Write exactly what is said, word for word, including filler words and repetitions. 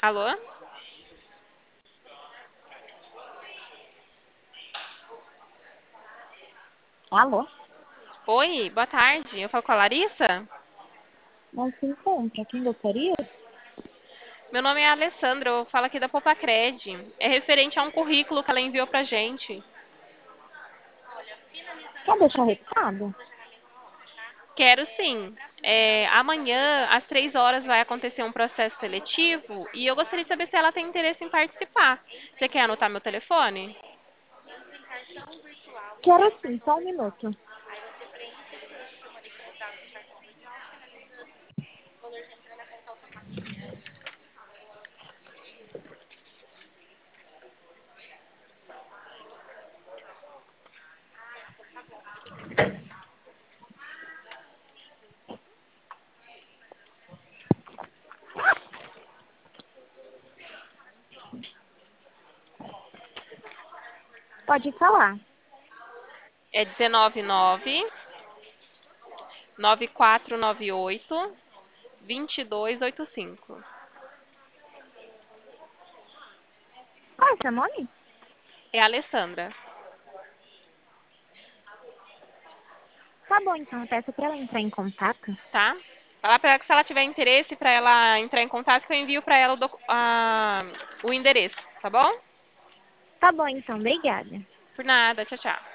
Alô? Alô? Oi, boa tarde. Eu falo com a Larissa? Não se encontra. Quem gostaria? Meu nome é Alessandra, eu falo aqui da Popacred. É referente a um currículo que ela enviou pra gente. Quer deixar recado? Quero sim. É, amanhã, às três horas, vai acontecer um processo seletivo e eu gostaria de saber se ela tem interesse em participar. Você quer anotar meu telefone? Quero sim, só um minuto. Pode falar. É um nove nove quatro nove oito, dois dois oito cinco. Qual é o seu nome? É a Alessandra, Tá bom, então. Eu peço pra ela entrar em contato. tá? Fala pra ela que se ela tiver interesse pra ela entrar em contato, que eu envio pra ela o, docu- a- o endereço, tá bom? Tá bom, então. Obrigada. Por nada, tchau, tchau.